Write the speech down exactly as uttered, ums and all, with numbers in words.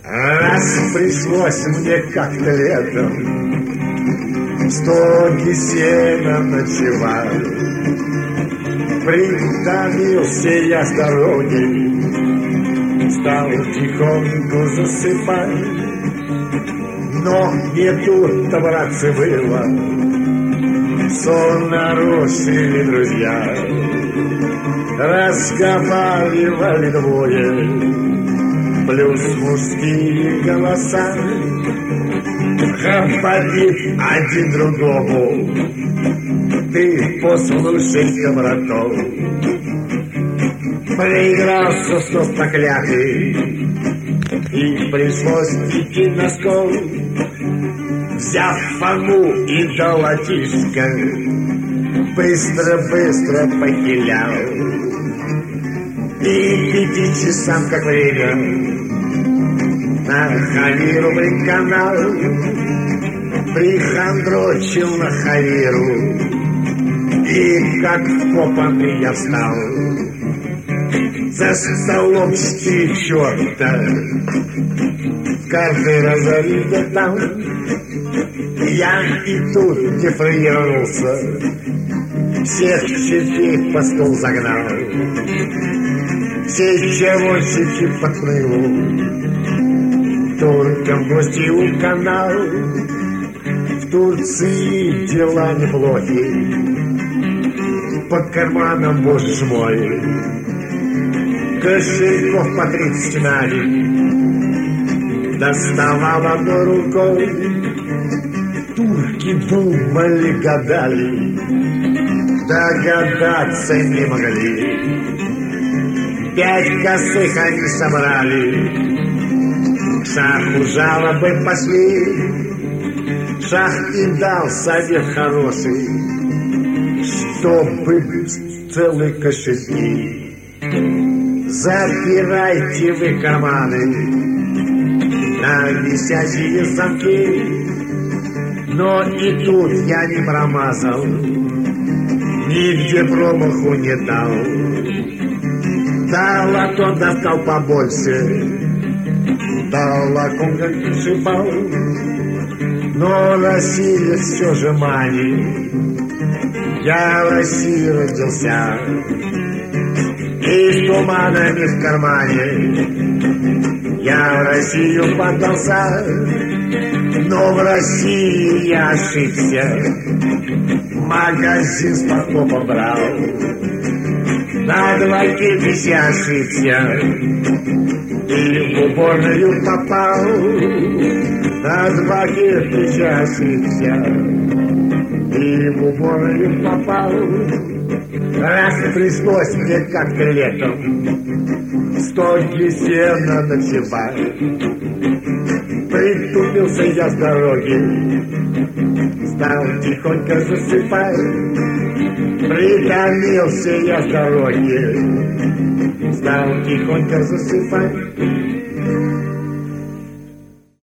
Раз пришлось мне как-то летом в стоге сена ночевать, притомился я с дороги, стал тихонько засыпать. Но не тут-то, братцы, было, сон нарушили друзья. Разговаривали двое, плюс мужские голоса. Говорит один другому: ты послушай-ка, браток, проигрался сто проклятый, и пришлось идти на стол. Взяв фому и долотишко, быстро-быстро похилял. И пяти часам, как время, на Хавиру канал прихандрочил на Хавиру, и как вкопанный я встал. За столом четыре черта, каждый разорит там. Я и тут дефраировался, всех чертей по стол загнал. Все чевонщики подплыву, туркам гости у канал. В Турции дела неплохи, по карманам, боже мой, кошельков по тридцать налей доставал одной рукой. Турки думали, гадали, догадаться не могли. Пять косых они собрали, к шаху жалобы пошли. Шах им дал совет хороший, чтобы целые кошельки запирайте вы карманы на висячие замки. Но и тут я не промазал, нигде промаху не дал. Да лото достал побольше, да лаком как шипал. Но Россия все же манит, я в России родился, и с туманами в кармане я в Россию подался. Но в России я ошибся, магазин с подкопом брал. На два кирпича ошибся и в уборную попал. На два кирпича ошибся и в уборную попал. Раз пришлось мне как-то летом в стоге сена ночевать, притупился я с дороги, стал тихонько засыпать. Притомился я с дороги, стал тихонько засыпать.